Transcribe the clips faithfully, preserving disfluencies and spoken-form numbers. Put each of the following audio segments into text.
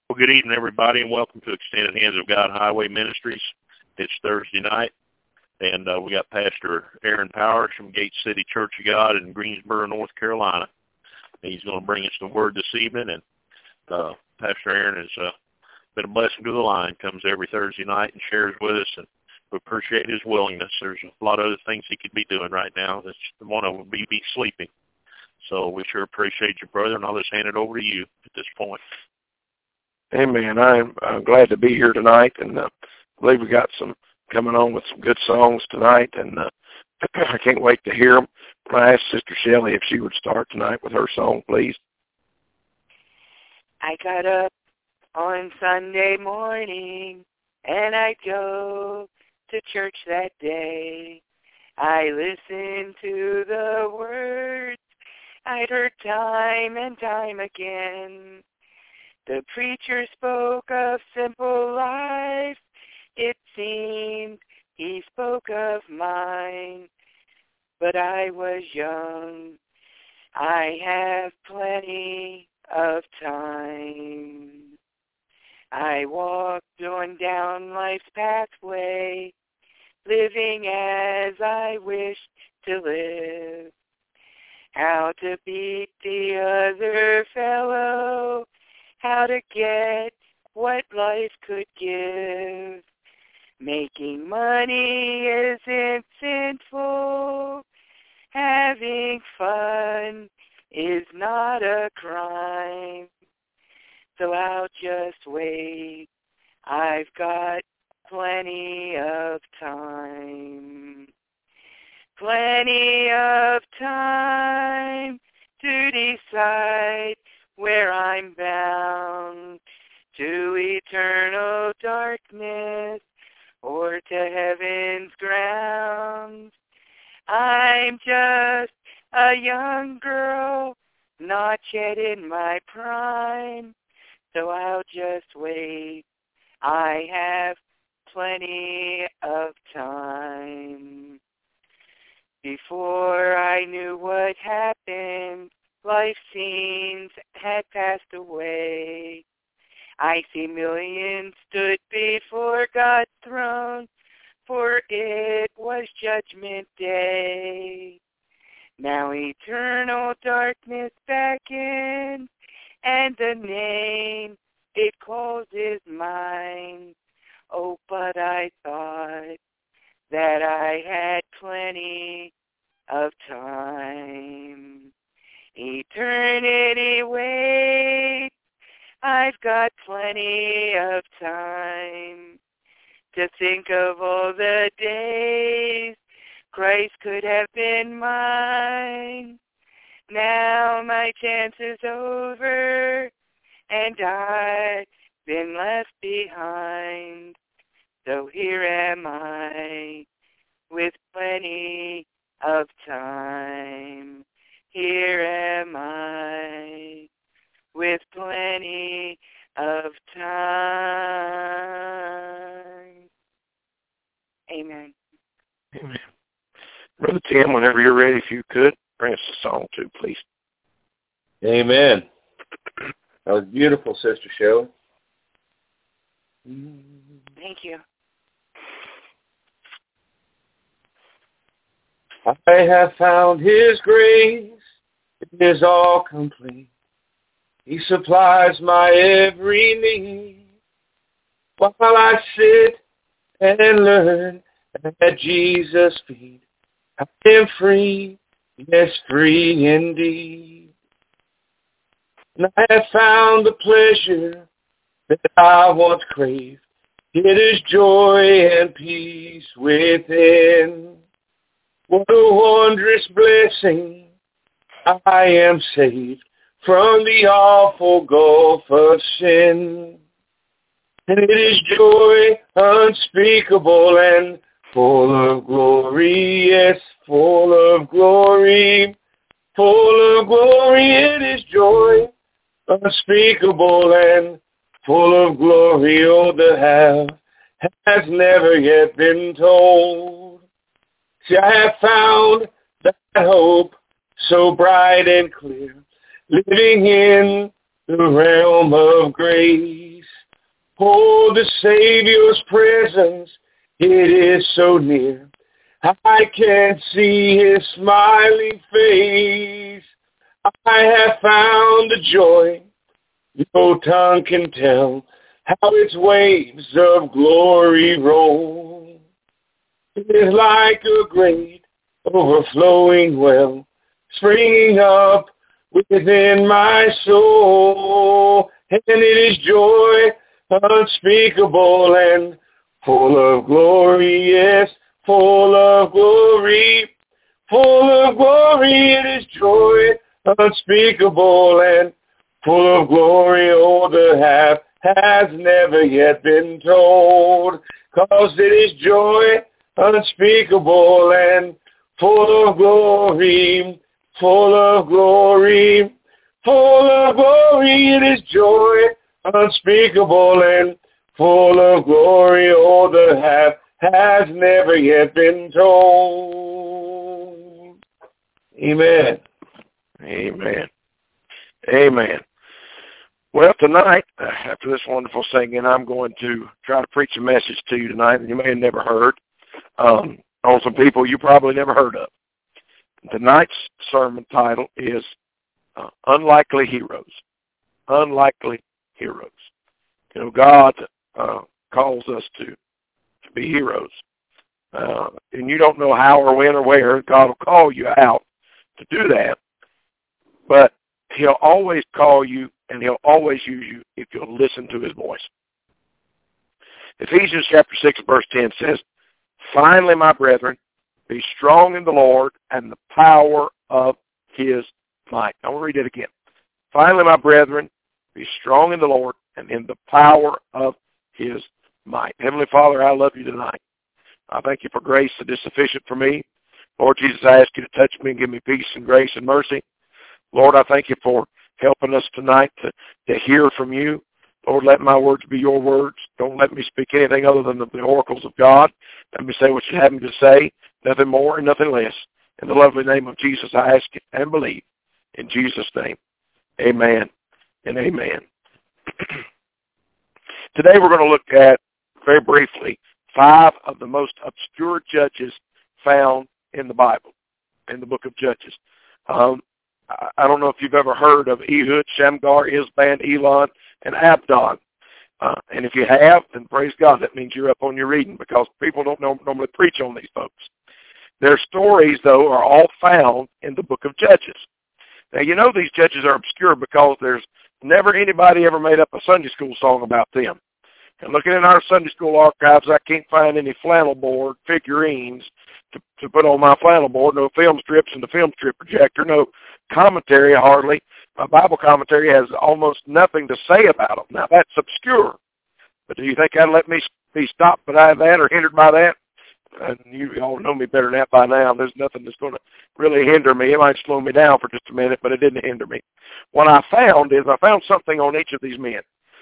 Well, good evening, everybody, and welcome to Extended Hands of God Highway Ministries. It's Thursday night, and uh, we got Pastor Aaron Powers from Gate City Church of God in Greensboro, North Carolina. He's going to bring us the word this evening, and uh, Pastor Aaron has uh, been a blessing to the line, comes every Thursday night and shares with us, and we appreciate his willingness. There's a lot of other things he could be doing right now. That's one of them would be, be sleeping. So we sure appreciate you, brother, and I'll just hand it over to you at this point. Amen. I'm uh, glad to be here tonight, and uh, I believe we got some coming on with some good songs tonight, and uh, I can't wait to hear them. I asked Sister Shelley if she would start tonight with her song, please. I got up on Sunday morning, and I go to church that day. I listened to the words I'd heard time and time again. The preacher spoke of simple life. It seemed he spoke of mine. But I was young. I have plenty of time. I walked on down life's pathway, living as I wished to live. How to beat the other fellow, how to get what life could give. Making money isn't sinful. Having fun is not a crime. So I'll just wait. I've got plenty of time. Plenty of time to decide where I'm bound, to eternal darkness or to heaven's ground. I'm just a young girl, not yet in my prime, so I'll just wait. I have plenty of time. Before I knew what happened, life scenes had passed away. I see millions stood before God's throne, for it was judgment day. Now eternal darkness beckons, and the name it calls is mine. Oh, but I thought that I had plenty of time. Eternity waits. I've got plenty of time to think of all the days Christ could have been mine. Now my chance is over, and I've been left behind. So here am I, with plenty of time. Here am I, with plenty of time. Amen. Amen. Brother Tim, whenever you're ready, if you could, bring us a song too, please. Amen. That was beautiful, Sister Shelley. Thank you. I have found his grace. It is all complete. He supplies my every need. While I sit and learn at Jesus' feet, I am free, yes, free indeed. And I have found the pleasure that I once craved. It is joy and peace within. What a wondrous blessing. I am saved from the awful gulf of sin. And it is joy unspeakable and full of glory, yes, full of glory, full of glory. It is joy unspeakable and full of glory. Oh, the half has never yet been told. See, I have found that hope so bright and clear, living in the realm of grace. Oh, the Savior's presence, it is so near. I can see his smiling face. I have found a joy no tongue can tell, how its waves of glory roll. It is like a great overflowing well, springing up within my soul. And it is joy unspeakable and full of glory, yes, full of glory, full of glory. It is joy unspeakable and full of glory. Oh, the half has never yet been told, 'cause it is joy unspeakable and full of glory, full of glory, full of glory. It is joy unspeakable and full of glory. Oh, the half has never yet been told. Amen. Amen. Amen. Well, tonight, uh, after this wonderful singing, I'm going to try to preach a message to you tonight that you may have never heard, um, on some people you probably never heard of. Tonight's sermon title is uh, Unlikely Heroes. Unlikely Heroes. You know, God uh, calls us to, to be heroes. Uh, and you don't know how or when or where God will call you out to do that. But he'll always call you and he'll always use you if you'll listen to his voice. Ephesians chapter six, verse ten says, "Finally, my brethren, be strong in the Lord and the power of his might." I want to read it again. "Finally, my brethren, be strong in the Lord and in the power of his might." Heavenly Father, I love you tonight. I thank you for grace that is sufficient for me. Lord Jesus, I ask you to touch me and give me peace and grace and mercy. Lord, I thank you for helping us tonight to, to hear from you. Lord, let my words be your words. Don't let me speak anything other than the, the oracles of God. Let me say what you have me to say, nothing more and nothing less. In the lovely name of Jesus, I ask it and believe. In Jesus' name, amen and amen. Today we're going to look at, very briefly, five of the most obscure judges found in the Bible, in the book of Judges. Um, I don't know if you've ever heard of Ehud, Shamgar, Isban, Elon, and Abdon. Uh, and if you have, then praise God. That means you're up on your reading, because people don't normally preach on these folks. Their stories, though, are all found in the book of Judges. Now, you know these judges are obscure because there's never anybody ever made up a Sunday school song about them. And looking in our Sunday school archives, I can't find any flannel board figurines to, to put on my flannel board, no film strips in the film strip projector, no commentary hardly. My Bible commentary has almost nothing to say about them. Now, that's obscure. But do you think that'll let me be stopped by that or hindered by that? And you all know me better than that by now. There's nothing that's going to really hinder me. It might slow me down for just a minute, but it didn't hinder me. What I found is I found something on each of these men.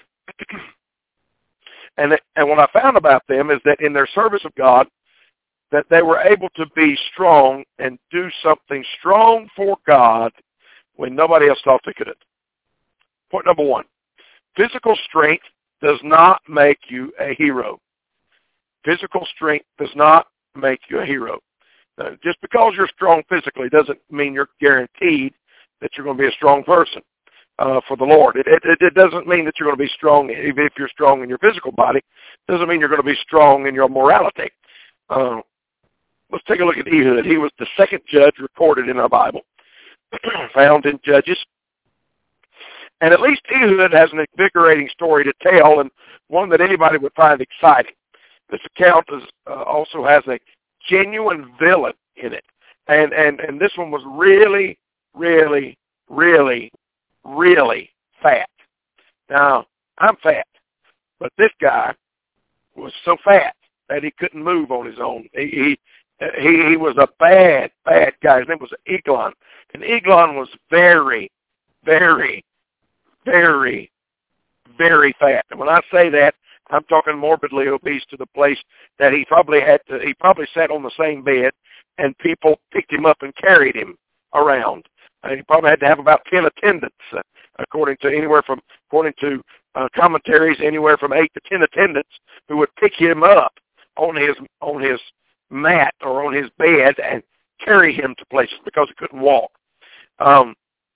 And, and what I found about them is that in their service of God, that they were able to be strong and do something strong for God when nobody else thought they could. Point number one, physical strength does not make you a hero. Physical strength does not make you a hero. Now, just because you're strong physically doesn't mean you're guaranteed that you're going to be a strong person. Uh, for the Lord. It, it, it doesn't mean that you're going to be strong, even if you're strong in your physical body. It doesn't mean you're going to be strong in your morality. Uh, let's take a look at Ehud. He was the second judge recorded in our Bible, found in Judges. And at least Ehud has an invigorating story to tell, and one that anybody would find exciting. This account is, uh, also has a genuine villain in it. And, and, and this one was really, really, really really fat. Now, I'm fat, but this guy was so fat that he couldn't move on his own. He he he, he was a bad, bad guy. His name was Eglon. And Eglon was very, very, very, very fat. And when I say that, I'm talking morbidly obese to the place that he probably had to, he probably sat on the same bed and people picked him up and carried him around. And he probably had to have about ten attendants, uh, according to anywhere from, according to uh, commentaries, anywhere from eight to ten attendants who would pick him up on his on his mat or on his bed and carry him to places because he couldn't walk. Um,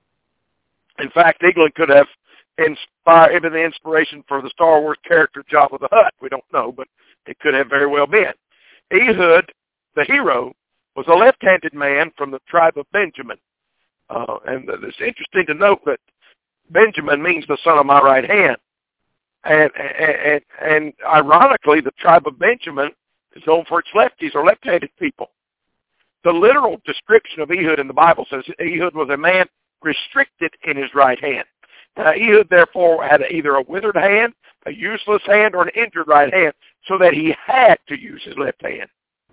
in fact, Eglin could have inspired been the inspiration for the Star Wars character Jabba the Hutt. We don't know, but it could have very well been. Ehud, the hero, was a left-handed man from the tribe of Benjamin. Uh, and it's interesting to note that Benjamin means the son of my right hand. And, and, and ironically, the tribe of Benjamin is known for its lefties or left-handed people. The literal description of Ehud in the Bible says Ehud was a man restricted in his right hand. Uh, Ehud, therefore, had either a withered hand, a useless hand, or an injured right hand, so that he had to use his left hand.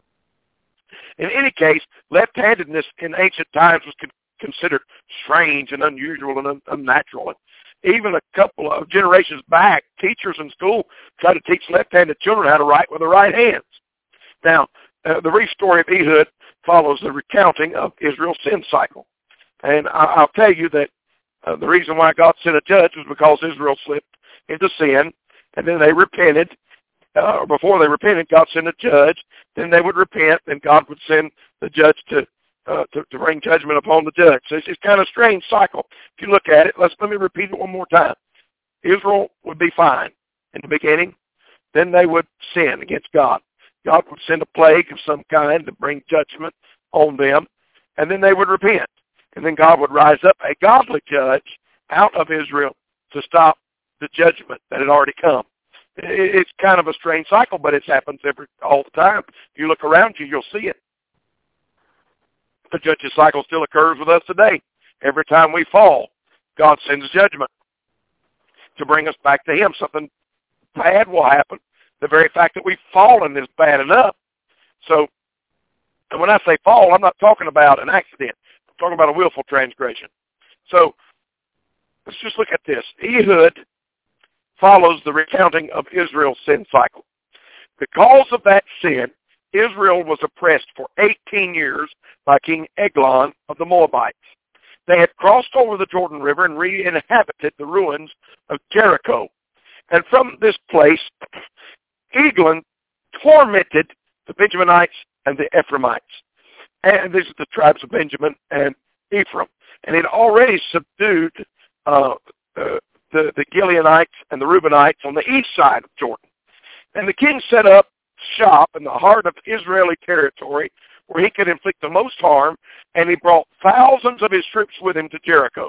In any case, left-handedness in ancient times was con- considered strange and unusual and un- unnatural. And even a couple of generations back, teachers in school tried to teach left-handed children how to write with their right hands. Now, uh, the brief story of Ehud follows the recounting of Israel's sin cycle. And I- I'll tell you that uh, the reason why God sent a judge was because Israel slipped into sin, and then they repented. Uh, before they repented, God sent a judge. Then they would repent, and God would send the judge to uh, to, to bring judgment upon the judge. So it's, it's kind of a strange cycle. If you look at it, let's let me repeat it one more time. Israel would be fine in the beginning. Then they would sin against God. God would send a plague of some kind to bring judgment on them, and then they would repent. And then God would rise up a godly judge out of Israel to stop the judgment that had already come. It's kind of a strange cycle, but it happens every all the time. If you look around you, you'll see it. The judge's cycle still occurs with us today. Every time we fall, God sends judgment to bring us back to him. Something bad will happen. The very fact that we've fallen is bad enough. So, and when I say fall, I'm not talking about an accident. I'm talking about a willful transgression. So, let's just look at this. Ehud follows the recounting of Israel's sin cycle. Because of that sin, Israel was oppressed for eighteen years by King Eglon of the Moabites. They had crossed over the Jordan River and re-inhabited the ruins of Jericho. And from this place, Eglon tormented the Benjaminites and the Ephraimites. And these are the tribes of Benjamin and Ephraim. And it already subdued uh, uh, the, the Gileadites and the Reubenites on the east side of Jordan. And the king set up shop in the heart of Israeli territory where he could inflict the most harm, and he brought thousands of his troops with him to Jericho.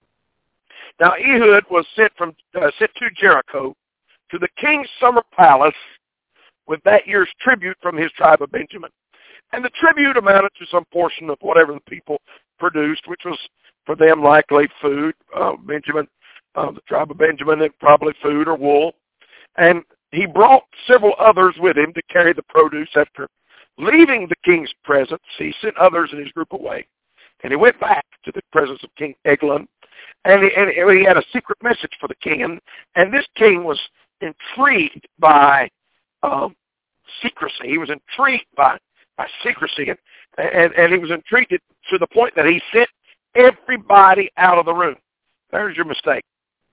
Now Ehud was sent from uh, sent to Jericho to the king's summer palace with that year's tribute from his tribe of Benjamin. And the tribute amounted to some portion of whatever the people produced, which was for them likely food. Uh, Benjamin, uh, the tribe of Benjamin, it probably food or wool. And he brought several others with him to carry the produce. After leaving the king's presence, he sent others in his group away. And he went back to the presence of King Eglon, and he, and he had a secret message for the king. And, and this king was intrigued by um, secrecy. He was intrigued by, by secrecy, and, and, and he was intrigued to the point that he sent everybody out of the room. There's your mistake.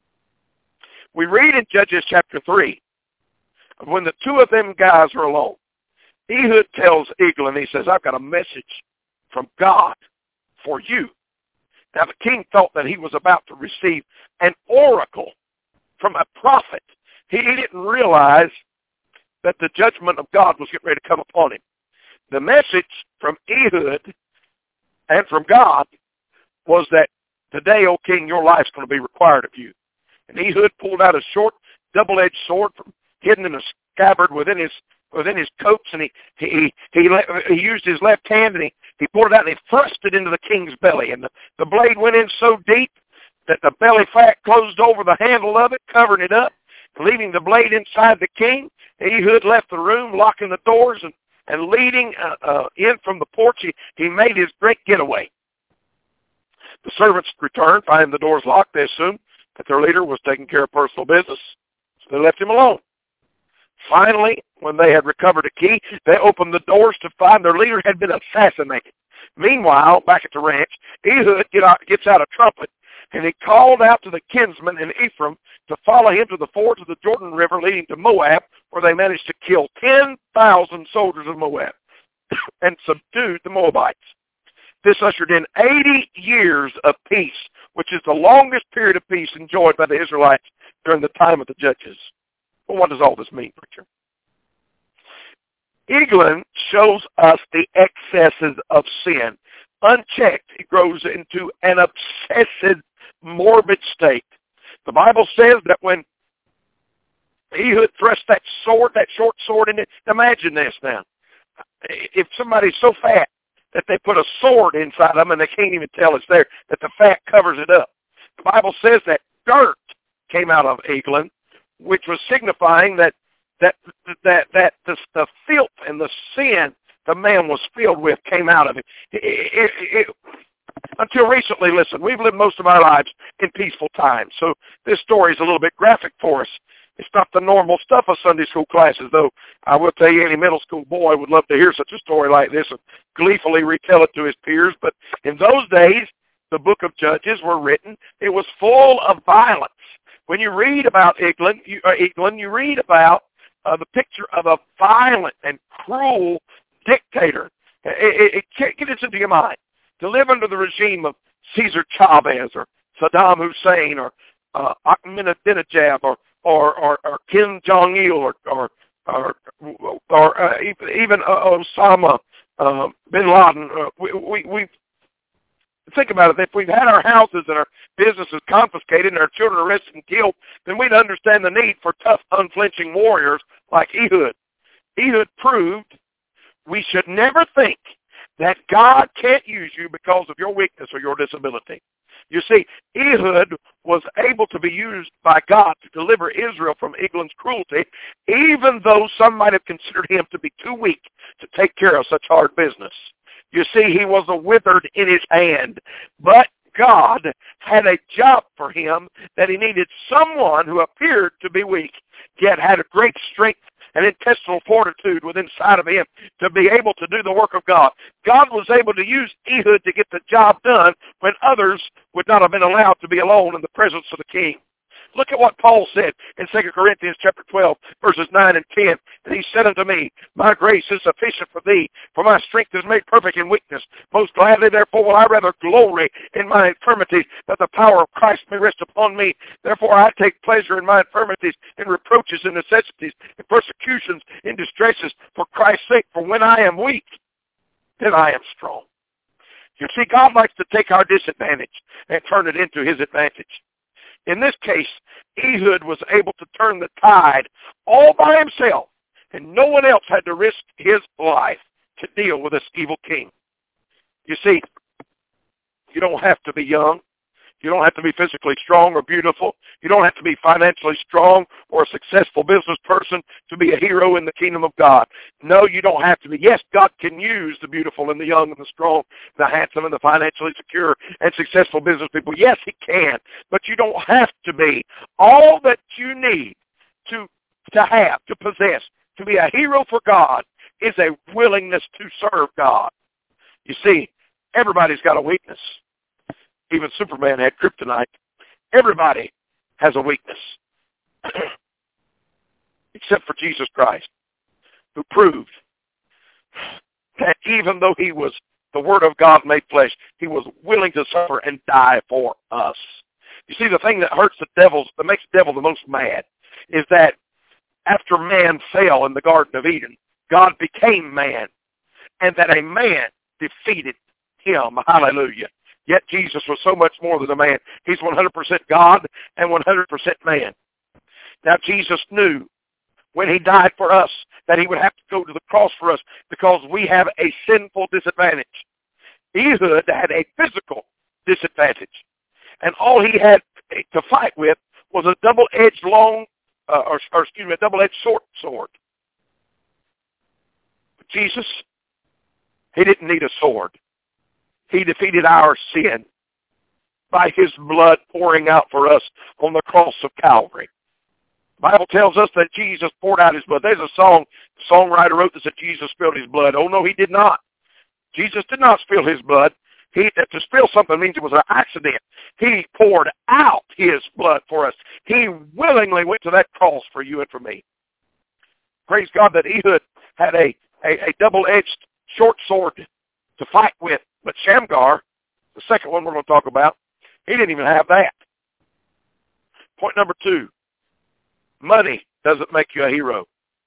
We read in Judges chapter three, when the two of them guys are alone, Ehud tells Eglon, he says, I've got a message from God for you. Now the king thought that he was about to receive an oracle from a prophet. He, he didn't realize that the judgment of God was getting ready to come upon him. The message from Ehud and from God was that today, O king, your life's going to be required of you. And Ehud pulled out a short, double-edged sword from hidden in a scabbard within his within his coats, and he he he, he used his left hand, and he, he pulled it out, and he thrust it into the king's belly. And the, the blade went in so deep that the belly fat closed over the handle of it, covering it up, leaving the blade inside the king. Ehud left the room, locking the doors, and, and leading uh, uh, in from the porch, he, he made his great getaway. The servants returned, finding the doors locked. They assumed that their leader was taking care of personal business, so they left him alone. Finally, when they had recovered a key, they opened the doors to find their leader had been assassinated. Meanwhile, back at the ranch, Ehud get out, gets out a trumpet, And he called out to the kinsmen in Ephraim to follow him to the fords of the Jordan River leading to Moab, where they managed to kill ten thousand soldiers of Moab and subdued the Moabites. This ushered in eighty years of peace, which is the longest period of peace enjoyed by the Israelites during the time of the judges. Well, what does all this mean, preacher? Eglon shows us the excesses of sin. Unchecked, it grows into an obsessive, morbid state. The Bible says that when Ehud thrust that sword, that short sword in it, imagine this now. If somebody's so fat that they put a sword inside them and they can't even tell it's there, that the fat covers it up. The Bible says that dirt came out of Eglon, which was signifying that that that that the, the filth and the sin the man was filled with came out of him. It, it, it, until recently, listen, we've lived most of our lives in peaceful times, so this story is a little bit graphic for us. It's not the normal stuff of Sunday school classes, though I will tell you any middle school boy would love to hear such a story like this and gleefully retell it to his peers. But in those days, the book of Judges were written. It was full of violence. When you read about Eglon, you, uh, Eglon, you read about uh, the picture of a violent and cruel dictator. It, it, it can't get this into your mind. To live under the regime of Cesar Chavez or Saddam Hussein or uh, Ahmadinejad or or, or, or Kim Jong-il or or or, or uh, even uh, Osama uh, bin Laden. Uh, we, we, we think about it. If we've had our houses and our businesses confiscated and our children arrested and killed, then we'd understand the need for tough, unflinching warriors like Ehud. Ehud proved we should never think that God can't use you because of your weakness or your disability. You see, Ehud was able to be used by God to deliver Israel from Eglon's cruelty, even though some might have considered him to be too weak to take care of such hard business. You see, he was a withered in his hand, but God had a job for him that he needed someone who appeared to be weak, yet had a great strength and intestinal fortitude within inside of him to be able to do the work of God. God was able to use Ehud to get the job done when others would not have been allowed to be alone in the presence of the king. Look at what Paul said in Second Corinthians chapter twelve, verses nine and ten. And he said unto me, my grace is sufficient for thee, for my strength is made perfect in weakness. Most gladly, therefore, will I rather glory in my infirmities, that the power of Christ may rest upon me. Therefore, I take pleasure in my infirmities, in reproaches, in necessities, in persecutions, in distresses, for Christ's sake. For when I am weak, then I am strong. You see, God likes to take our disadvantage and turn it into his advantage. In this case, Ehud was able to turn the tide all by himself, and no one else had to risk his life to deal with this evil king. You see, you don't have to be young. You don't have to be physically strong or beautiful. You don't have to be financially strong or a successful business person to be a hero in the kingdom of God. No, you don't have to be. Yes, God can use the beautiful and the young and the strong, the handsome and the financially secure and successful business people. Yes, he can. But you don't have to be. All that you need to, to have, to possess, to be a hero for God is a willingness to serve God. You see, everybody's got a weakness. Even Superman had kryptonite. Everybody has a weakness. Except for Jesus Christ, who proved that even though he was the Word of God made flesh, he was willing to suffer and die for us. You see, the thing that hurts the devil, that makes the devil the most mad, is that after man fell in the Garden of Eden, God became man, and that a man defeated him. Hallelujah. Yet Jesus was so much more than a man. He's one hundred percent God and one hundred percent man. Now, Jesus knew when he died for us that he would have to go to the cross for us because we have a sinful disadvantage. Ehud had a physical disadvantage. And all he had to fight with was a double-edged long, uh, or, or excuse me, a double-edged short sword. But Jesus, he didn't need a sword. He defeated our sin by his blood pouring out for us on the cross of Calvary. The Bible tells us that Jesus poured out his blood. There's a song, the songwriter wrote this, that Jesus spilled his blood. Oh, no, he did not. Jesus did not spill his blood. He, to spill something means it was an accident. He poured out his blood for us. He willingly went to that cross for you and for me. Praise God that Ehud had a, a, a double-edged short sword to fight with. But Shamgar, the second one we're going to talk about, he didn't even have that. Point number two, money doesn't make you a hero.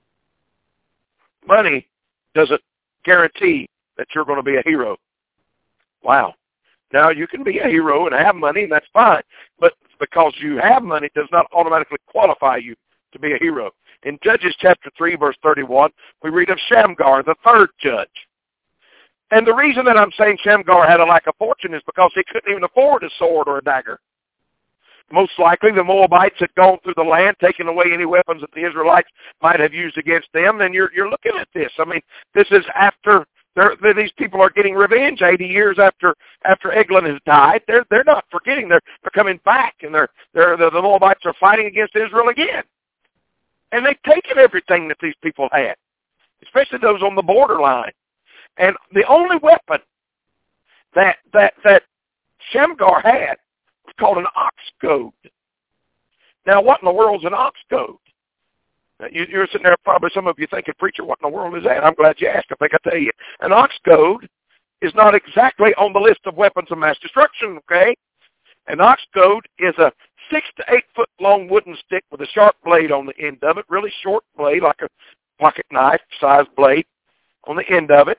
Money doesn't guarantee that you're going to be a hero. Wow. Now, you can be a hero and have money, and that's fine. But because you have money does not automatically qualify you to be a hero. In Judges chapter three, verse thirty-one, we read of Shamgar, the third judge. And the reason that I'm saying Shamgar had a lack of fortune is because he couldn't even afford a sword or a dagger. Most likely the Moabites had gone through the land, taking away any weapons that the Israelites might have used against them. And you're, you're looking at this. I mean, this is after they're, these people are getting revenge eighty years after after Eglon has died. They're they're not forgetting. They're, they're coming back, and they're, they're, the, the Moabites are fighting against Israel again. And they've taken everything that these people had, especially those on the borderline. And the only weapon that that that Shamgar had was called an ox goad. Now, what in the world is an ox goad? Now, you, you're sitting there, probably some of you thinking, preacher, what in the world is that? I'm glad you asked. I think I'll tell you. An ox goad is not exactly on the list of weapons of mass destruction, okay? An ox goad is a six to eight foot long wooden stick with a sharp blade on the end of it, really short blade, like a pocket knife size blade on the end of it.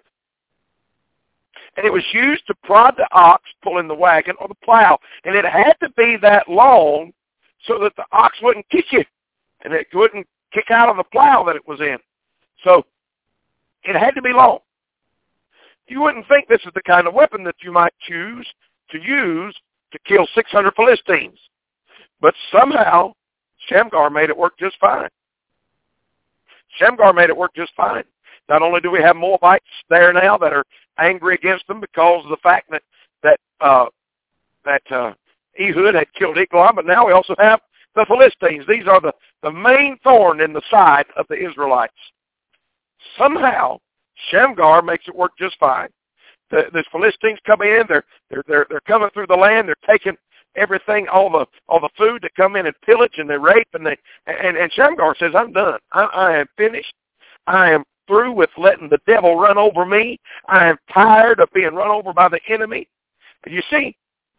And it was used to prod the ox pulling the wagon or the plow. And it had to be that long so that the ox wouldn't kick you and it wouldn't kick out of the plow that it was in. So it had to be long. You wouldn't think this is the kind of weapon that you might choose to use to kill six hundred Philistines. But somehow Shamgar made it work just fine. Shamgar made it work just fine. Not only do we have Moabites there now that are angry against them because of the fact that that uh, that uh, Ehud had killed Eglon, but now we also have the Philistines. These are the, the main thorn in the side of the Israelites. Somehow, Shamgar makes it work just fine. The, the Philistines come in, they're they're they're they're coming through the land, they're taking everything, all the all the food that come in and pillage and they rape and they and, and Shamgar says, I'm done. I, I am finished. I am through with letting the devil run over me. I am tired of being run over by the enemy. You see,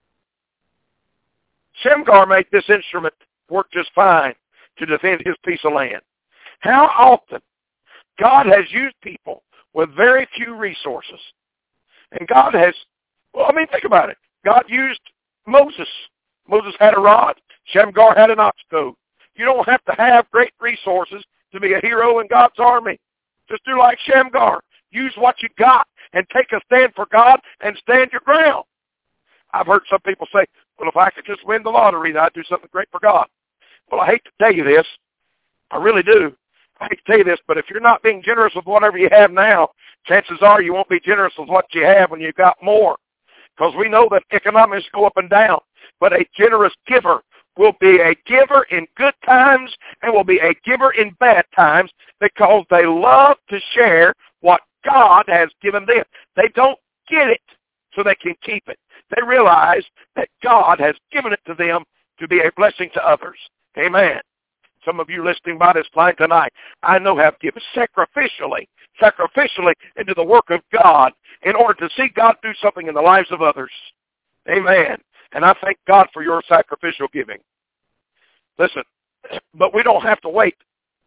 Shamgar made this instrument work just fine to defend his piece of land. How often God has used people with very few resources. And God has, well, I mean, think about it. God used Moses. Moses had a rod. Shamgar had an ox goad. You don't have to have great resources to be a hero in God's army. Just do like Shamgar. Use what you got and take a stand for God and stand your ground. I've heard some people say, well, if I could just win the lottery, I'd do something great for God. Well, I hate to tell you this. I really do. I hate to tell you this, but if you're not being generous with whatever you have now, chances are you won't be generous with what you have when you've got more. Because we know that economics go up and down. But a generous giver will be a giver in good times and will be a giver in bad times because they love to share what God has given them. They don't get it so they can keep it. They realize that God has given it to them to be a blessing to others. Amen. Some of you listening by this line tonight, I know have given sacrificially, sacrificially into the work of God in order to see God do something in the lives of others. Amen. And I thank God for your sacrificial giving. Listen, but we don't have to wait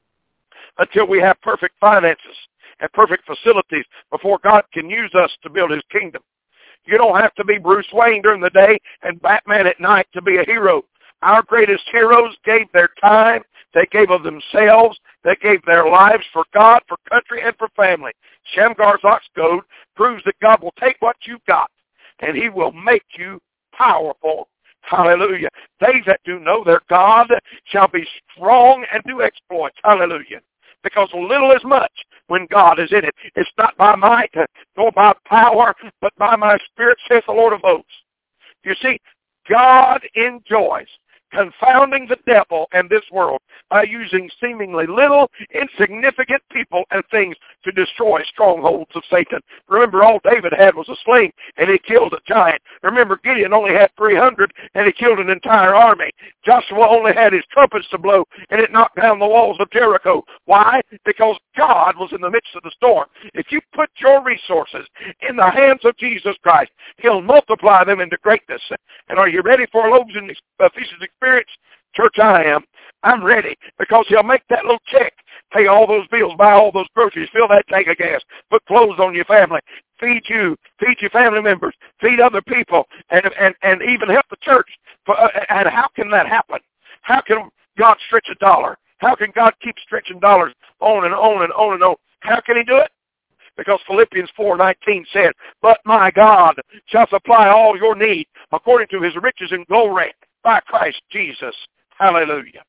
until we have perfect finances and perfect facilities before God can use us to build his kingdom. You don't have to be Bruce Wayne during the day and Batman at night to be a hero. Our greatest heroes gave their time. They gave of themselves. They gave their lives for God, for country, and for family. Shamgar's ox goad proves that God will take what you've got and he will make you powerful. Hallelujah. They that do know their God shall be strong and do exploits. Hallelujah. Because little is much when God is in it. It's not by might nor by power, but by my spirit, saith the Lord of hosts. You see, God enjoys confounding the devil and this world by using seemingly little, insignificant people and things to destroy strongholds of Satan. Remember, all David had was a sling, and he killed a giant. Remember, Gideon only had three hundred, and he killed an entire army. Joshua only had his trumpets to blow, and it knocked down the walls of Jericho. Why? Because God was in the midst of the storm. If you put your resources in the hands of Jesus Christ, he'll multiply them into greatness. And are you ready for a loaves and uh, fishes experience? Church, I am. I'm ready, because he'll make that little check, pay all those bills, buy all those groceries, fill that tank of gas, put clothes on your family, feed you, feed your family members, feed other people, and and, and even help the church. For, uh, and how can that happen? How can God stretch a dollar? How can God keep stretching dollars on and on and on and on? How can he do it? Because Philippians four nineteen said, but my God shall supply all your need according to his riches and glory by Christ Jesus. Hallelujah.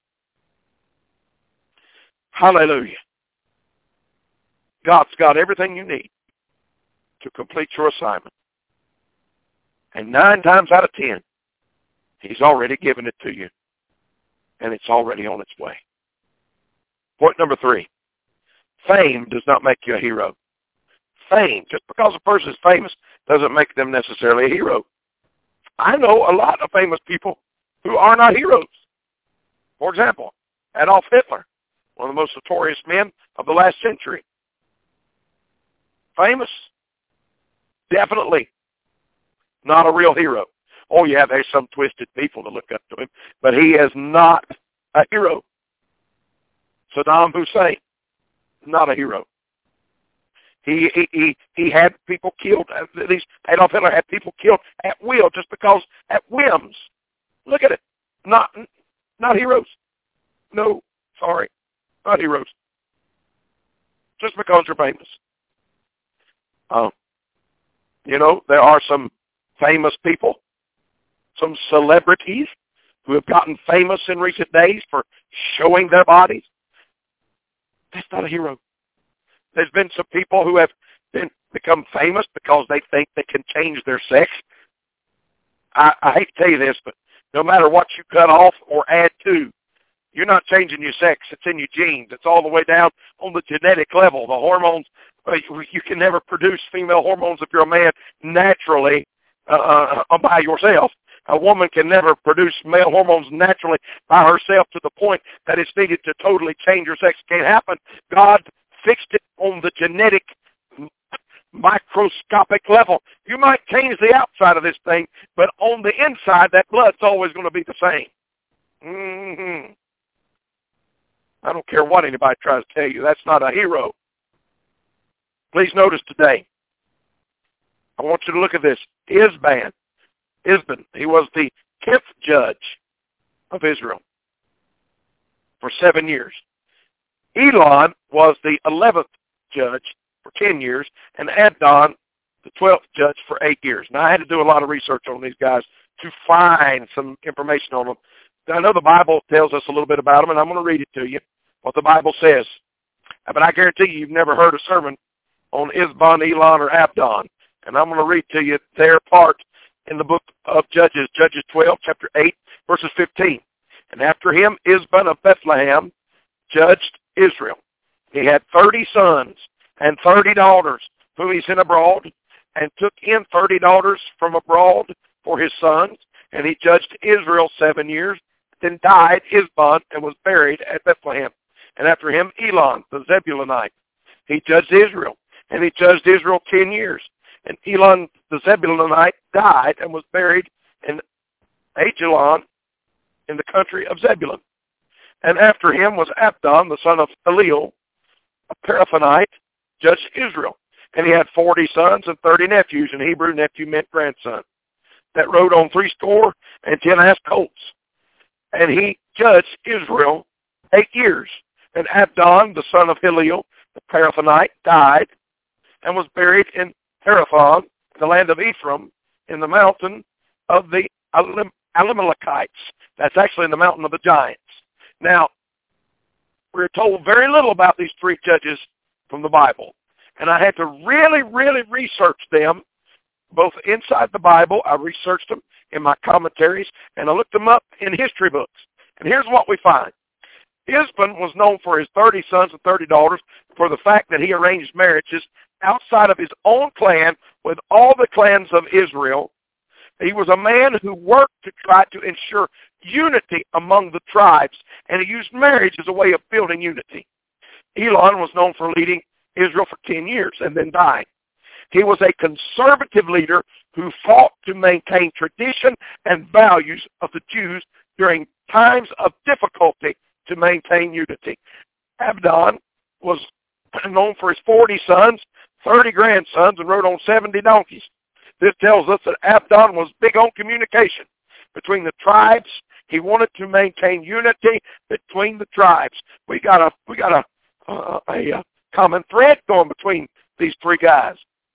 Hallelujah. God's got everything you need to complete your assignment. And nine times out of ten, he's already given it to you. And it's already on its way. Point number three. Fame does not make you a hero. Fame, just because a person is famous, doesn't make them necessarily a hero. I know a lot of famous people who are not heroes. For example, Adolf Hitler, one of the most notorious men of the last century. Famous? Definitely not a real hero. Oh, yeah, there's some twisted people to look up to him, but he is not a hero. Saddam Hussein, not a hero. He he he, he had people killed. These Adolf Hitler had people killed at will, just because at whims. Look at it. Not not heroes. No, sorry, not heroes. Just because you're famous. Um, you know, there are some famous people, some celebrities who have gotten famous in recent days for showing their bodies. That's not a hero. There's been some people who have been become famous because they think they can change their sex. I, I hate to tell you this, but no matter what you cut off or add to, you're not changing your sex. It's in your genes. It's all the way down on the genetic level. The hormones, uh, you can never produce female hormones if you're a man naturally uh, uh, by yourself. A woman can never produce male hormones naturally by herself to the point that it's needed to totally change your sex. It can't happen. God fixed it on the genetic microscopic level. You might change the outside of this thing, but on the inside, that blood's always going to be the same. Mm-hmm. I don't care what anybody tries to tell you. That's not a hero. Please notice today, I want you to look at this. Isban, Isban, he was the tenth judge of Israel for seven years. Elon was the eleventh judge for ten years, and Abdon, the twelfth judge, for eight years. Now, I had to do a lot of research on these guys to find some information on them. I know the Bible tells us a little bit about them, and I'm going to read it to you, what the Bible says. But I guarantee you, you've never heard a sermon on Isban, Elon, or Abdon. And I'm going to read to you their part in the book of Judges, Judges twelve, chapter eight, verses fifteen. And after him, Isban of Bethlehem judged Israel. He had thirty sons and thirty daughters, whom he sent abroad, and took in thirty daughters from abroad for his sons. And he judged Israel seven years. Then died Isban and was buried at Bethlehem. And after him, Elon, the Zebulunite. He judged Israel. And he judged Israel ten years. And Elon, the Zebulunite, died and was buried in Ajalon in the country of Zebulun. And after him was Abdon, the son of Eliel, a Parathonite, judged Israel. And he had forty sons and thirty nephews. And Hebrew nephew meant grandson. That rode on threescore and ten ass colts. And he judged Israel eight years. And Abdon, the son of Eliel, the Parathonite, died and was buried in Parathon, the land of Ephraim, in the mountain of the Alimelekites. That's actually in the mountain of the giants. Now, we're told very little about these three judges from the Bible. And I had to really, really research them both inside the Bible. I researched them in my commentaries, and I looked them up in history books. And here's what we find. Isban was known for his thirty sons and thirty daughters for the fact that he arranged marriages outside of his own clan with all the clans of Israel. He was a man who worked to try to ensure unity among the tribes, and he used marriage as a way of building unity. Elon was known for leading Israel for ten years and then died. He was a conservative leader who fought to maintain tradition and values of the Jews during times of difficulty to maintain unity. Abdon was known for his forty sons, thirty grandsons, and rode on seventy donkeys. This tells us that Abdon was big on communication between the tribes. He wanted to maintain unity between the tribes. We got a we got a uh, a, a common thread going between these three guys.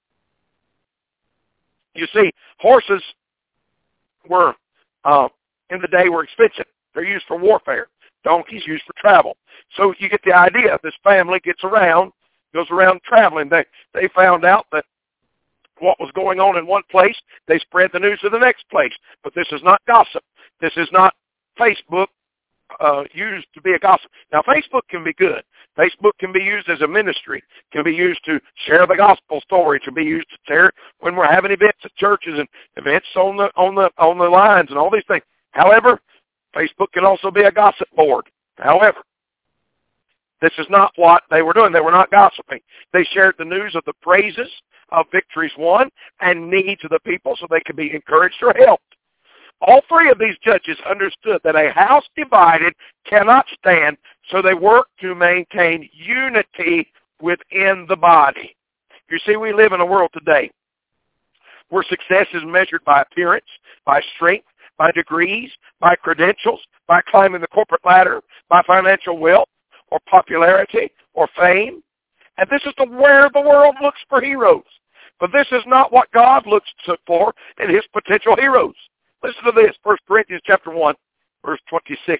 You see, horses were uh, in the day were expensive. They're used for warfare. Donkeys used for travel. So you get the idea. This family gets around, goes around traveling. They they found out that what was going on in one place, they spread the news to the next place. But this is not gossip. This is not Facebook uh, used to be a gossip. Now, Facebook can be good. Facebook can be used as a ministry, can be used to share the gospel story, can be used to share when we're having events at churches and events on the on the on the lines and all these things. However, Facebook can also be a gossip board. However, this is not what they were doing. They were not gossiping. They shared the news of the praises of victories won and needs of the people so they could be encouraged or helped. All three of these judges understood that a house divided cannot stand, so they worked to maintain unity within the body. You see, we live in a world today where success is measured by appearance, by strength, by degrees, by credentials, by climbing the corporate ladder, by financial wealth, or popularity, or fame. And this is the where the world looks for heroes. But this is not what God looks for in his potential heroes. Listen to this, First Corinthians chapter one, verse twenty-six.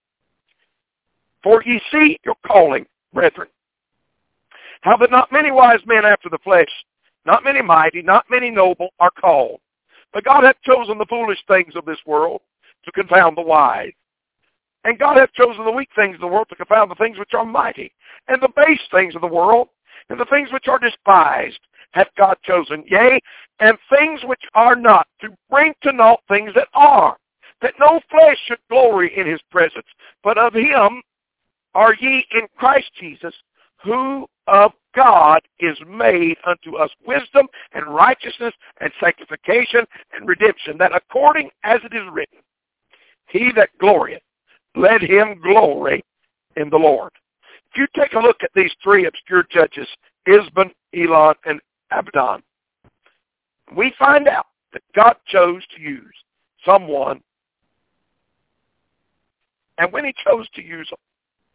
For ye see your calling, brethren, how that not many wise men after the flesh, not many mighty, not many noble are called. But God hath chosen the foolish things of this world to confound the wise. And God hath chosen the weak things of the world to confound the things which are mighty. And the base things of the world, and the things which are despised, hath God chosen, yea, and things which are not, to bring to naught things that are, that no flesh should glory in his presence. But of him are ye in Christ Jesus, who of God is made unto us wisdom and righteousness and sanctification and redemption, that according as it is written, he that glorieth, let him glory in the Lord. If you take a look at these three obscure judges, Isban, Elon, and Abdon, we find out that God chose to use someone, and when he chose to use them,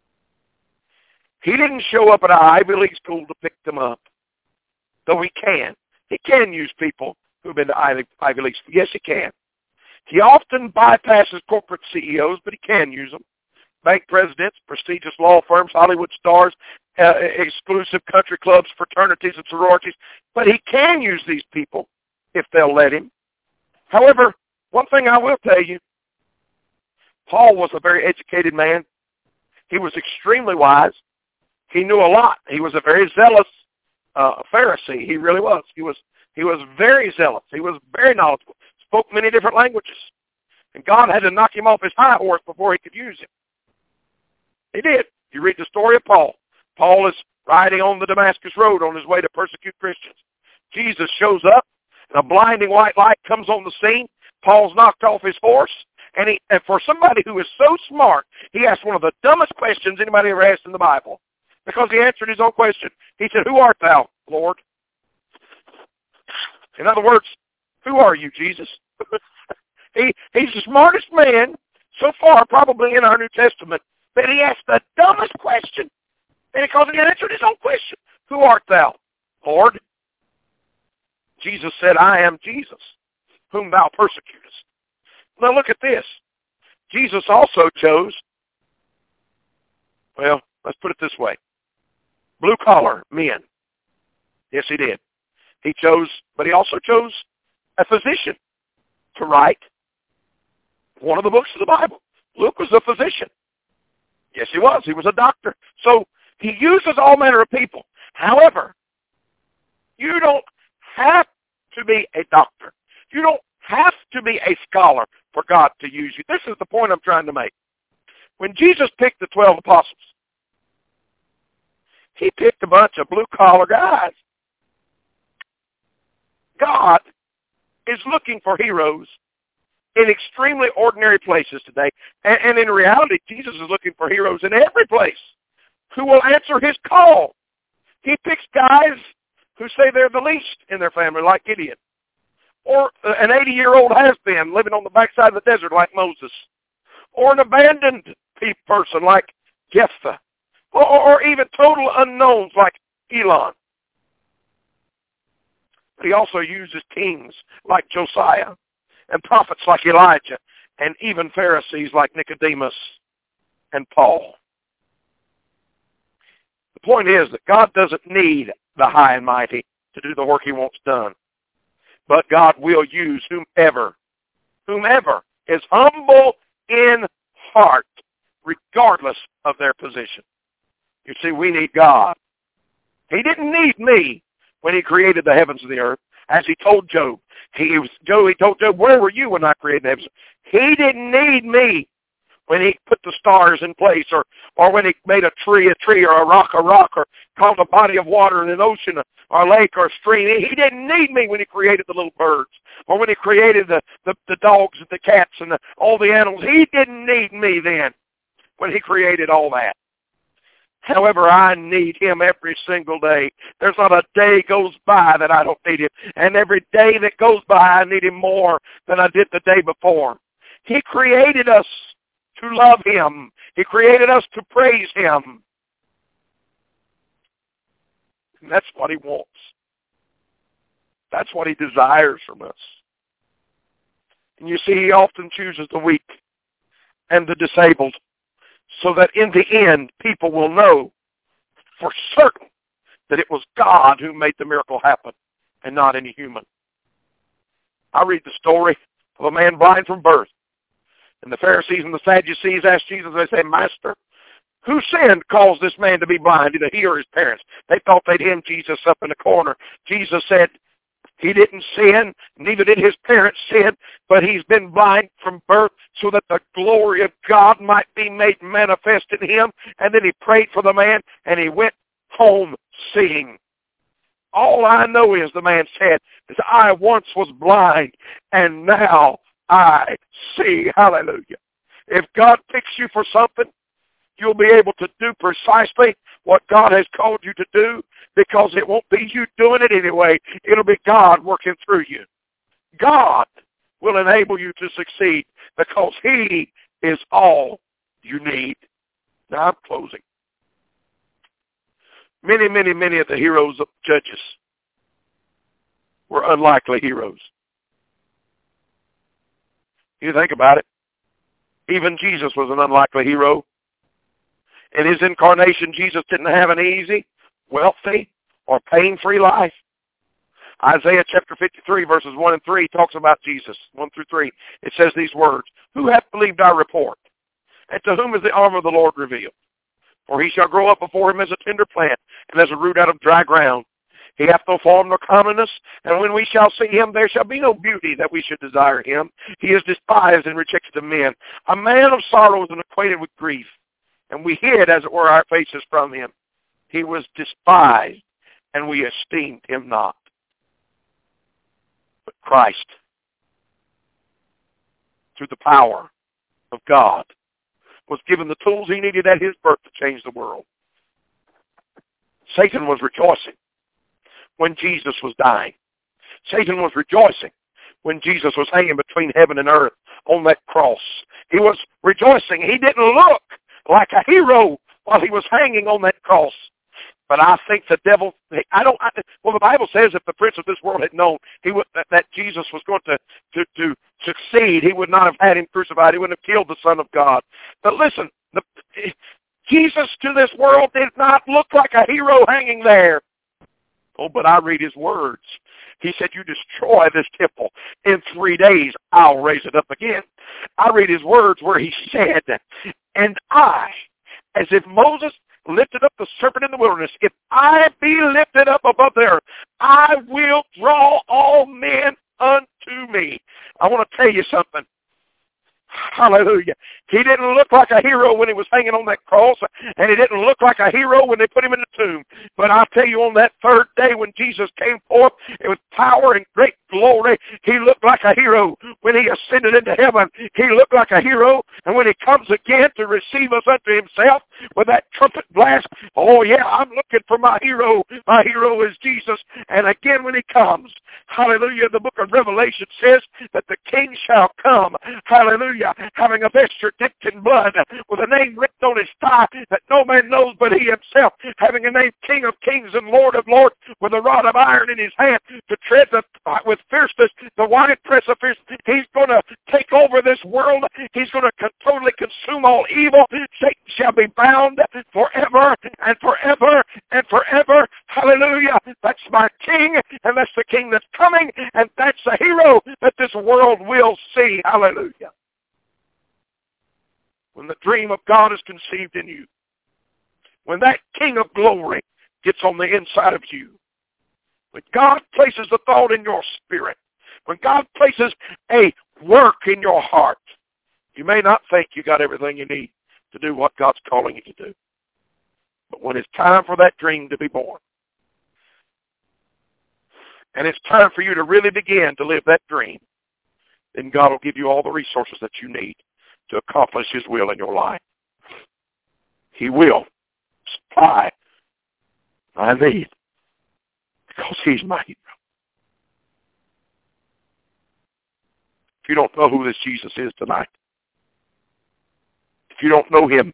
he didn't show up at an Ivy League school to pick them up, though he can. He can use people who've been to Ivy, Ivy League school. Yes, he can. He often bypasses corporate C E Os, but he can use them. Bank presidents, prestigious law firms, Hollywood stars, uh, exclusive country clubs, fraternities, and sororities. But he can use these people if they'll let him. However, one thing I will tell you, Paul was a very educated man. He was extremely wise. He knew a lot. He was a very zealous uh, Pharisee. He really was. He was he was very zealous. He was very knowledgeable. Spoke many different languages. And God had to knock him off his high horse before he could use him. He did. You read the story of Paul. Paul is riding on the Damascus Road on his way to persecute Christians. Jesus shows up, and a blinding white light comes on the scene. Paul's knocked off his horse, and, he, and for somebody who is so smart, he asked one of the dumbest questions anybody ever asked in the Bible, because he answered his own question. He said, "Who art thou, Lord?" In other words, who are you, Jesus? he He's the smartest man so far, probably in our New Testament, that he asked the dumbest question, and because he answered his own question, "Who art thou, Lord?" Jesus said, "I am Jesus, whom thou persecutest." Now look at this. Jesus also chose, well, let's put it this way, blue-collar men. Yes, he did. He chose, but he also chose a physician to write one of the books of the Bible. Luke was a physician. Yes, he was. He was a doctor. So he uses all manner of people. However, you don't have to be a doctor. You don't have to be a scholar for God to use you. This is the point I'm trying to make. When Jesus picked the twelve apostles, he picked a bunch of blue-collar guys. God is looking for heroes in extremely ordinary places today. And, and in reality, Jesus is looking for heroes in every place who will answer his call. He picks guys who say they're the least in their family, like Gideon. Or an eighty-year-old has-been living on the backside of the desert like Moses. Or an abandoned person like Jephthah. Or, or even total unknowns like Elon. But he also uses kings like Josiah and prophets like Elijah and even Pharisees like Nicodemus and Paul. The point is that God doesn't need the high and mighty to do the work he wants done. But God will use whomever, whomever is humble in heart, regardless of their position. You see, we need God. He didn't need me when he created the heavens and the earth, as he told Job. He was Job. He told Job, "Where were you when I created the heavens?" He didn't need me when he put the stars in place, or or when he made a tree a tree, or a rock a rock, or called a body of water in an ocean, or a lake, or a stream. He didn't need me when he created the little birds, or when he created the, the, the dogs and the cats and the, all the animals. He didn't need me then when he created all that. However, I need him every single day. There's not a day goes by that I don't need him. And every day that goes by, I need him more than I did the day before. He created us to love him. He created us to praise him. And that's what he wants. That's what he desires from us. And you see, he often chooses the weak and the disabled, so that in the end, people will know for certain that it was God who made the miracle happen and not any human. I read the story of a man blind from birth. And the Pharisees and the Sadducees asked Jesus, they say, "Master, who sinned caused this man to be blind, either he or his parents?" They thought they'd hem Jesus up in the corner. Jesus said, he didn't sin, neither did his parents sin, but he's been blind from birth so that the glory of God might be made manifest in him. And then he prayed for the man, and he went home seeing. All I know is, the man said, is I once was blind, and now I see. Hallelujah. If God picks you for something, you'll be able to do precisely what God has called you to do, because it won't be you doing it anyway. It'll be God working through you. God will enable you to succeed, because he is all you need. Now I'm closing. Many, many, many of the heroes of Judges were unlikely heroes. You think about it. Even Jesus was an unlikely hero. In his incarnation, Jesus didn't have an easy, wealthy, or pain-free life. Isaiah chapter fifty-three, verses one and three, talks about Jesus, one through three. It says these words, "Who hath believed our report? And to whom is the arm of the Lord revealed? For he shall grow up before him as a tender plant, and as a root out of dry ground. He hath no form nor comeliness, and when we shall see him, there shall be no beauty that we should desire him. He is despised and rejected of men, a man of sorrows and acquainted with grief. And we hid, as it were, our faces from him. He was despised, and we esteemed him not." But Christ, through the power of God, was given the tools he needed at his birth to change the world. Satan was rejoicing when Jesus was dying. Satan was rejoicing when Jesus was hanging between heaven and earth on that cross. He was rejoicing. He didn't look like a hero while he was hanging on that cross. But I think the devil, I don't, I, well, the Bible says if the prince of this world had known he would, that, that Jesus was going to, to, to succeed, he would not have had him crucified. He wouldn't have killed the Son of God. But listen, the, Jesus to this world did not look like a hero hanging there. Oh, but I read his words. He said, you destroy this temple. In three days, I'll raise it up again. I read his words where he said, and I, as if Moses lifted up the serpent in the wilderness, if I be lifted up above the earth, I will draw all men unto me. I want to tell you something. Hallelujah. He didn't look like a hero when he was hanging on that cross, and he didn't look like a hero when they put him in the tomb. But I'll tell you, on that third day when Jesus came forth, it was power and great glory. He looked like a hero. When he ascended into heaven, he looked like a hero. And when he comes again to receive us unto himself with that trumpet blast, oh yeah, I'm looking for my hero. My hero is Jesus. And again when he comes, hallelujah, the book of Revelation says that the king shall come, hallelujah, having a vesture dipped in blood, with a name written on his thigh that no man knows but he himself, having a name King of Kings and Lord of Lords, with a rod of iron in his hand to tread the, with fierceness the winepress of fierce. He's going to take over this world. He's going to con- totally consume all evil. Satan shall be bound forever and forever and forever. Hallelujah. That's my king, and that's the king that's coming, and that's the hero that this world will see. Hallelujah. When the dream of God is conceived in you, when that King of glory gets on the inside of you, when God places a thought in your spirit, when God places a work in your heart, you may not think you got everything you need to do what God's calling you to do. But when it's time for that dream to be born, and it's time for you to really begin to live that dream, then God will give you all the resources that you need to accomplish his will in your life. He will supply my need because he's my hero. If you don't know who this Jesus is tonight, if you don't know him,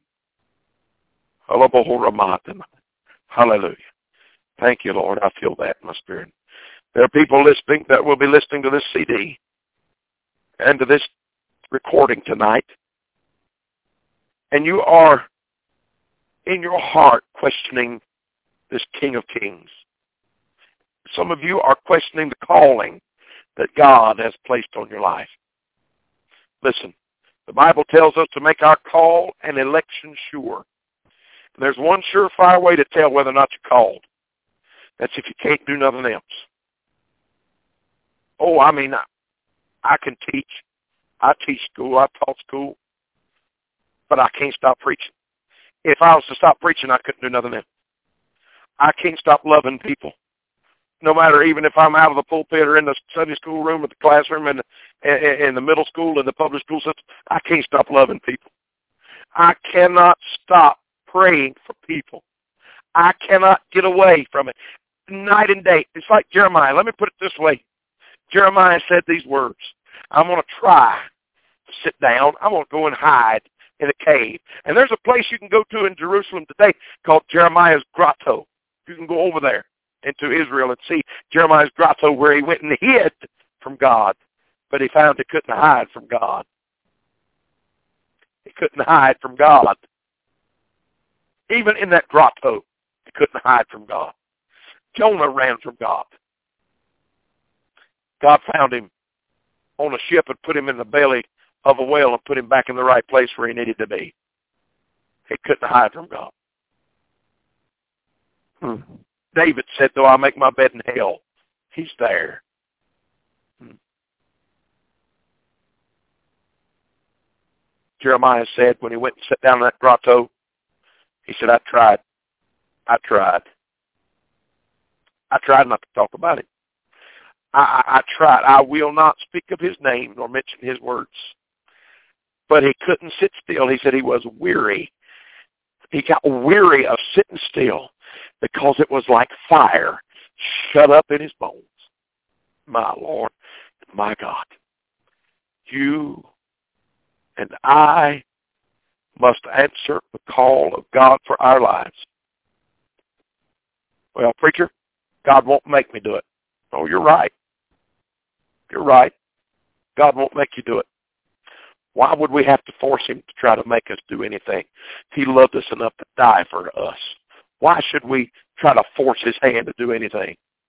hallelujah. Thank you, Lord. I feel that in my spirit. There are people listening that will be listening to this C D and to this recording tonight, and you are in your heart questioning this King of Kings. Some of you are questioning the calling that God has placed on your life. Listen, the Bible tells us to make our call and election sure. And there's one surefire way to tell whether or not you're called. That's if you can't do nothing else. Oh, I mean, I, I can teach. I teach school. I taught school. But I can't stop preaching. If I was to stop preaching, I couldn't do nothing else. I can't stop loving people. No matter, even if I'm out of the pulpit or in the Sunday school room or the classroom and in, in the middle school and the public school system, I can't stop loving people. I cannot stop praying for people. I cannot get away from it. Night and day. It's like Jeremiah. Let me put it this way. Jeremiah said these words. I'm going to try to sit down. I'm going to go and hide in a cave. And there's a place you can go to in Jerusalem today called Jeremiah's Grotto. You can go over there into Israel and see Jeremiah's Grotto, where he went and hid from God. But he found he couldn't hide from God. He couldn't hide from God. Even in that grotto, he couldn't hide from God. Jonah ran from God. God found him on a ship and put him in the belly of a whale and put him back in the right place where he needed to be. He couldn't hide from God. Hmm. David said, though I make my bed in hell, he's there. Hmm. Jeremiah said when he went and sat down in that grotto, he said, I tried. I tried. I tried not to talk about it. I, I, I tried. I will not speak of his name nor mention his words. But he couldn't sit still. He said he was weary. He got weary of sitting still because it was like fire shut up in his bones. My Lord, my God, you and I must answer the call of God for our lives. Well, preacher, God won't make me do it. Oh, you're right. You're right. God won't make you do it. Why would we have to force him to try to make us do anything? He loved us enough to die for us. Why should we try to force his hand to do anything?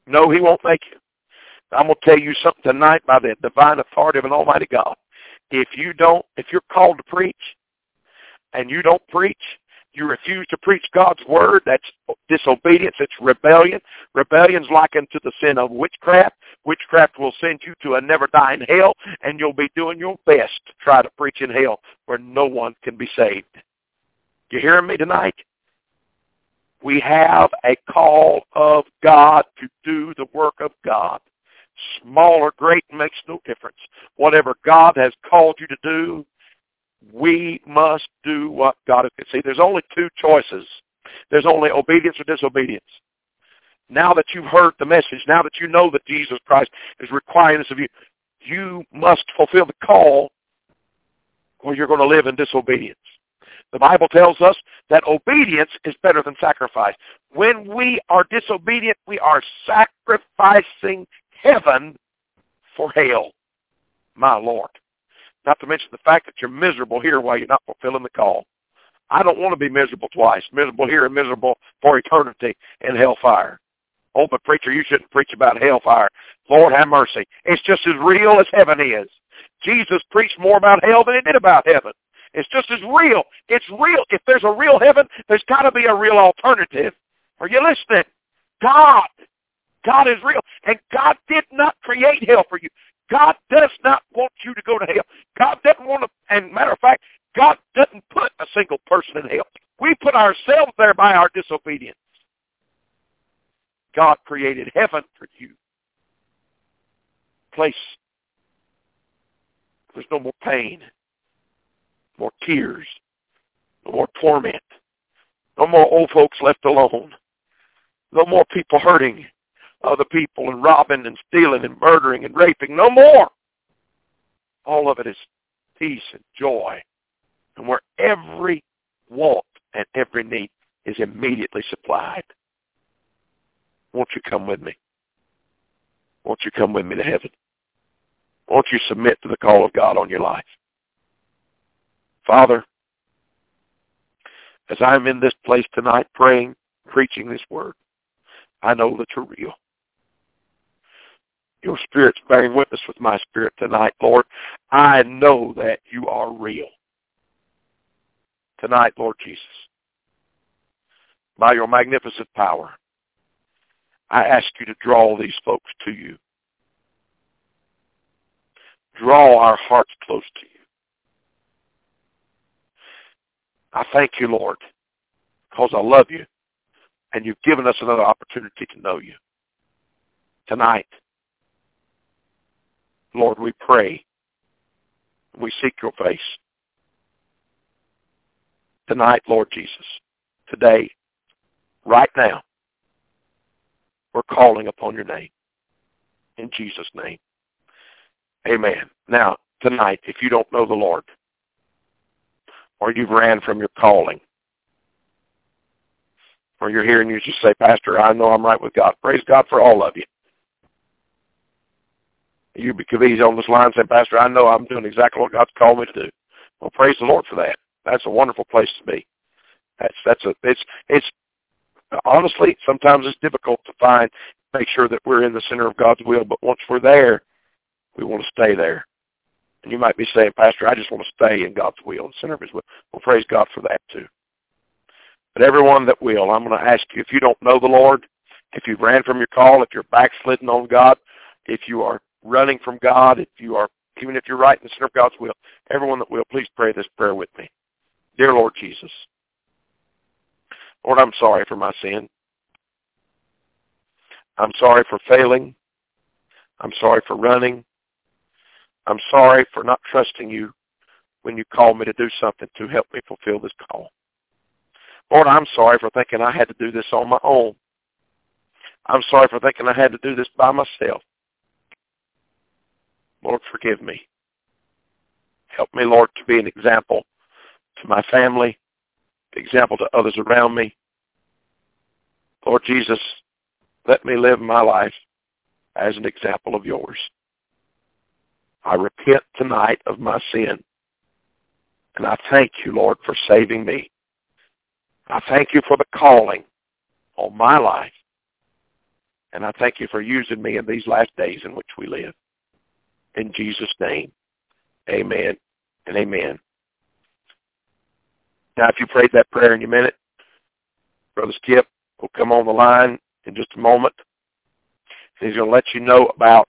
No, he won't make you. I'm going to tell you something tonight by the divine authority of an almighty God. If you don't, if you're called to preach and you don't preach, you refuse to preach God's word, that's disobedience, it's rebellion. Rebellion's likened to the sin of witchcraft. Witchcraft will send you to a never-dying hell, and you'll be doing your best to try to preach in hell where no one can be saved. You hearing me tonight? We have a call of God to do the work of God. Small or great makes no difference. Whatever God has called you to do, we must do what God has. See, there's only two choices. There's only obedience or disobedience. Now that you've heard the message, now that you know that Jesus Christ is requiring this of you, you must fulfill the call or you're going to live in disobedience. The Bible tells us that obedience is better than sacrifice. When we are disobedient, we are sacrificing heaven for hell. My Lord. Not to mention the fact that you're miserable here while you're not fulfilling the call. I don't want to be miserable twice. Miserable here and miserable for eternity in hellfire. Oh, but preacher, you shouldn't preach about hellfire. Lord, have mercy. It's just as real as heaven is. Jesus preached more about hell than he did about heaven. It's just as real. It's real. If there's a real heaven, there's got to be a real alternative. Are you listening? God. God is real. And God did not create hell for you. God does not want you to go to hell. God doesn't want to, and matter of fact, God doesn't put a single person in hell. We put ourselves there by our disobedience. God created heaven for you. Place. There's no more pain, more tears, no more torment, no more old folks left alone, no more people hurting other people and robbing and stealing and murdering and raping, no more. All of it is peace and joy, and where every want and every need is immediately supplied. Won't you come with me? Won't you come with me to heaven? Won't you submit to the call of God on your life? Father, as I'm in this place tonight praying, preaching this word, I know that you're real. Your Spirit's bearing witness with my spirit tonight, Lord. I know that you are real. Tonight, Lord Jesus, by your magnificent power, I ask you to draw these folks to you. Draw our hearts close to you. I thank you, Lord, because I love you, and you've given us another opportunity to know you. Tonight, Lord, we pray. We seek your face. Tonight, Lord Jesus, today, right now, we're calling upon your name. In Jesus' name. Amen. Now, tonight, if you don't know the Lord, or you've ran from your calling, or you're here and you just say, Pastor, I know I'm right with God. Praise God for all of you. You could be on this line saying, Pastor, I know I'm doing exactly what God's called me to do. Well, praise the Lord for that. That's a wonderful place to be. That's that's a it's it's honestly sometimes it's difficult to find make sure that we're in the center of God's will, but once we're there, we want to stay there. And you might be saying, Pastor, I just want to stay in God's will, the center of his will. Well, praise God for that too. But everyone that will, I'm going to ask you, if you don't know the Lord, if you've ran from your call, if you're backslidden on God, if you are running from God, if you are, even if you're right in the center of God's will, everyone that will, please pray this prayer with me. Dear Lord Jesus, Lord, I'm sorry for my sin. I'm sorry for failing. I'm sorry for running. I'm sorry for not trusting you when you called me to do something to help me fulfill this call. Lord, I'm sorry for thinking I had to do this on my own. I'm sorry for thinking I had to do this by myself. Lord, forgive me. Help me, Lord, to be an example to my family, an example to others around me. Lord Jesus, let me live my life as an example of yours. I repent tonight of my sin, and I thank you, Lord, for saving me. I thank you for the calling on my life. And I thank you for using me in these last days in which we live. In Jesus' name, amen and amen. Now, if you prayed that prayer in a minute, Brother Skip will come on the line in just a moment. He's going to let you know about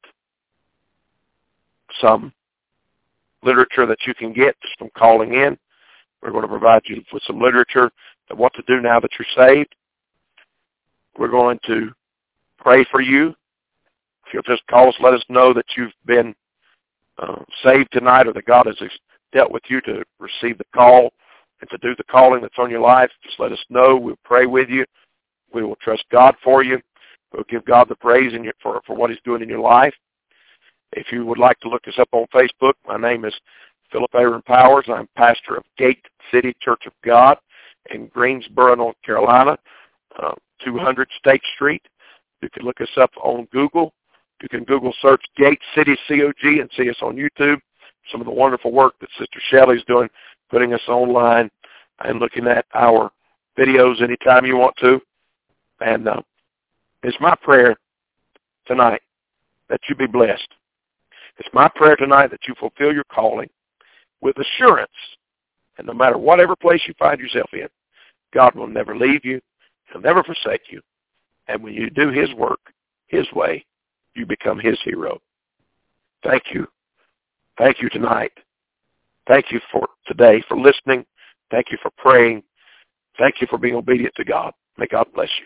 some literature that you can get just from calling in. We're going to provide you with some literature of what to do now that you're saved. We're going to pray for you. If you'll just call us, let us know that you've been uh, saved tonight, or that God has dealt with you to receive the call and to do the calling that's on your life. Just let us know. We'll pray with you. We will trust God for you. We'll give God the praise in your, for, for what he's doing in your life. If you would like to look us up on Facebook, my name is Philip Aaron Powers. I'm pastor of Gate City Church of God in Greensboro, North Carolina, uh, two hundred State Street. You can look us up on Google. You can Google search Gate City C O G and see us on YouTube. Some of the wonderful work that Sister Shelley's doing, putting us online and looking at our videos anytime you want to. And uh, it's my prayer tonight that you be blessed. It's my prayer tonight that you fulfill your calling with assurance. And no matter whatever place you find yourself in, God will never leave you. He'll never forsake you. And when you do his work, his way, you become his hero. Thank you. Thank you tonight. Thank you for today, for listening. Thank you for praying. Thank you for being obedient to God. May God bless you.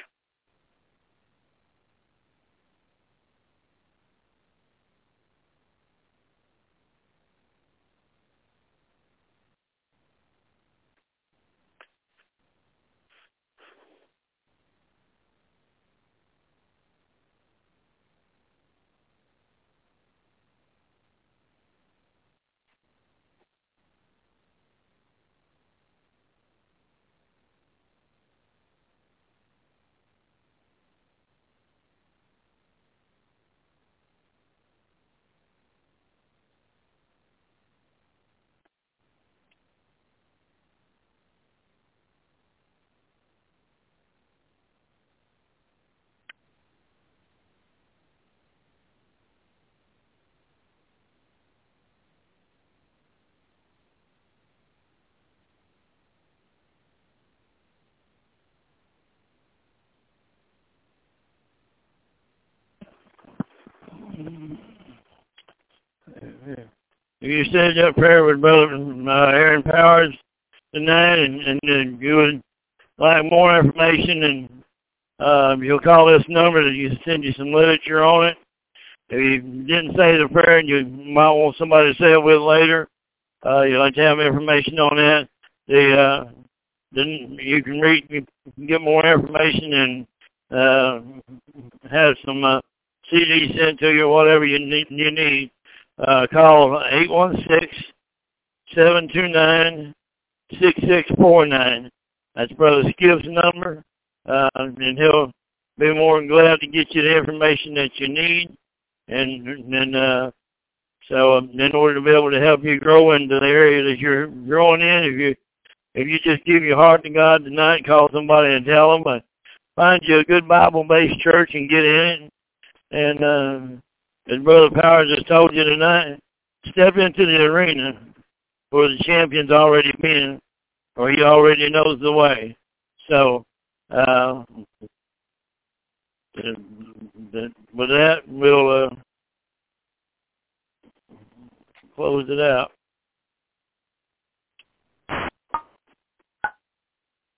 You said that prayer with Brother uh, Aaron Powers tonight, and, and, and you would like more information, and uh, you'll call this number, that you send you some literature on it. If you didn't say the prayer and you might want somebody to say it with later, uh, you'd like to have information on that, the, uh, then you can read, you can get more information and uh, have some uh, C Ds sent to you, whatever you need. You need. Uh, call eight one six, seven two nine, six six four nine. That's Brother Skip's number, uh, and he'll be more than glad to get you the information that you need. And and uh, so, in order to be able to help you grow into the area that you're growing in, if you if you just give your heart to God tonight, call somebody and tell them, uh, find you a good Bible-based church and get in it. And uh, as Brother Powers just told you tonight, step into the arena where the champion's already been, or he already knows the way. So, uh, with that, we'll uh, close it out.